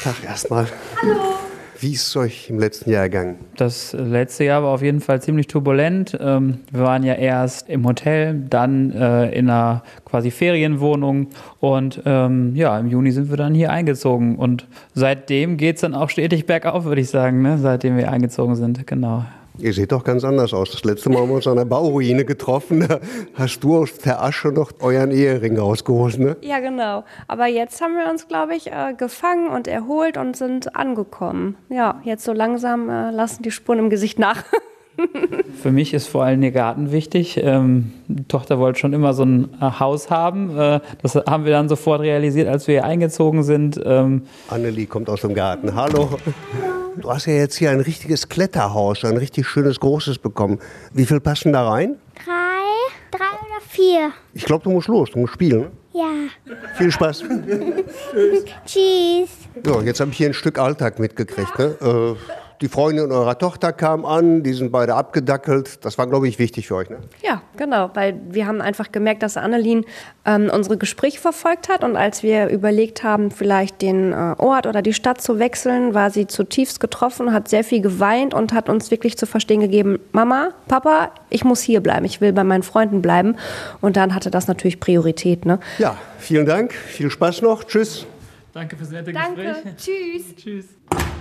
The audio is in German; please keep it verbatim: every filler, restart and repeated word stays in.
Tag erstmal. Hallo. Wie ist es euch im letzten Jahr ergangen? Das letzte Jahr war auf jeden Fall ziemlich turbulent. Ähm, wir waren ja erst im Hotel, dann äh, in einer quasi Ferienwohnung und ähm, ja, im Juni sind wir dann hier eingezogen und seitdem geht es dann auch stetig bergauf, würde ich sagen, ne? Seitdem wir eingezogen sind, genau. Ihr seht doch ganz anders aus. Das letzte Mal haben wir uns an der Bauruine getroffen. Da hast du aus der Asche noch euren Ehering rausgeholt, ne? Ja, genau. Aber jetzt haben wir uns, glaube ich, äh, gefangen und erholt und sind angekommen. Ja, jetzt so langsam äh, lassen die Spuren im Gesicht nach. Für mich ist vor allem der Garten wichtig. Ähm, die Tochter wollte schon immer so ein äh, Haus haben. Äh, das haben wir dann sofort realisiert, als wir hier eingezogen sind. Ähm, Annelie kommt aus dem Garten. Hallo. Du hast ja jetzt hier ein richtiges Kletterhaus, ein richtig schönes, großes bekommen. Wie viel passen da rein? Drei, drei oder vier. Ich glaube, du musst los, du musst spielen. Ja. Viel Spaß. Tschüss. So, jetzt habe ich hier ein Stück Alltag mitgekriegt. Ne? Äh, die Freundin eurer Tochter kam an, die sind beide abgedackelt. Das war, glaube ich, wichtig für euch, ne? Ja, genau, weil wir haben einfach gemerkt, dass Annelien ähm, unsere Gespräche verfolgt hat und als wir überlegt haben, vielleicht den äh, Ort oder die Stadt zu wechseln, war sie zutiefst getroffen, hat sehr viel geweint und hat uns wirklich zu verstehen gegeben, Mama, Papa, ich muss hier bleiben, ich will bei meinen Freunden bleiben und dann hatte das natürlich Priorität, ne? Ja, vielen Dank, viel Spaß noch, tschüss. Danke fürs nette Danke, Gespräch. tschüss. Tschüss.